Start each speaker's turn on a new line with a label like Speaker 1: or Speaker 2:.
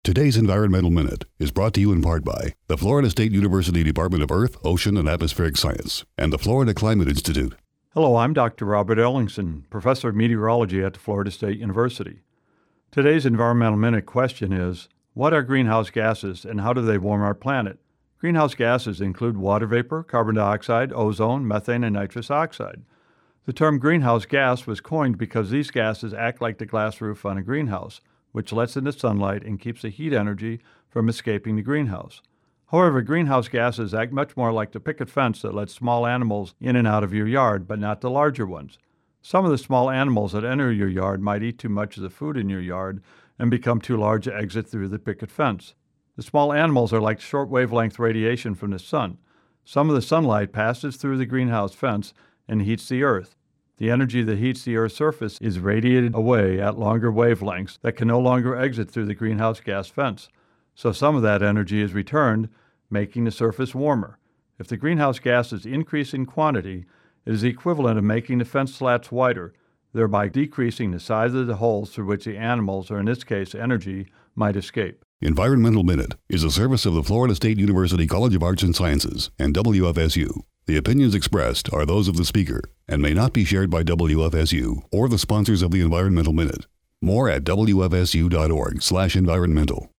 Speaker 1: Today's Environmental Minute is brought to you in part by the Florida State University Department of Earth, Ocean, and Atmospheric Science and the Florida Climate Institute.
Speaker 2: Hello, I'm Dr. Robert Ellingson, Professor of Meteorology at the Florida State University. Today's Environmental Minute question is, what are greenhouse gases and how do they warm our planet? Greenhouse gases include water vapor, carbon dioxide, ozone, methane, and nitrous oxide. The term greenhouse gas was coined because these gases act like the glass roof on a greenhouse, which lets in the sunlight and keeps the heat energy from escaping the greenhouse. However, greenhouse gases act much more like the picket fence that lets small animals in and out of your yard, but not the larger ones. Some of the small animals that enter your yard might eat too much of the food in your yard and become too large to exit through the picket fence. The small animals are like short wavelength radiation from the sun. Some of the sunlight passes through the greenhouse fence and heats the earth. The energy that heats the Earth's surface is radiated away at longer wavelengths that can no longer exit through the greenhouse gas fence. So some of that energy is returned, making the surface warmer. If the greenhouse gases increase in quantity, it is the equivalent of making the fence slats wider, thereby decreasing the size of the holes through which the animals, or in this case energy, might escape.
Speaker 1: Environmental Minute is a service of the Florida State University College of Arts and Sciences and WFSU. The opinions expressed are those of the speaker and may not be shared by WFSU or the sponsors of the Environmental Minute. More at wfsu.org/environmental.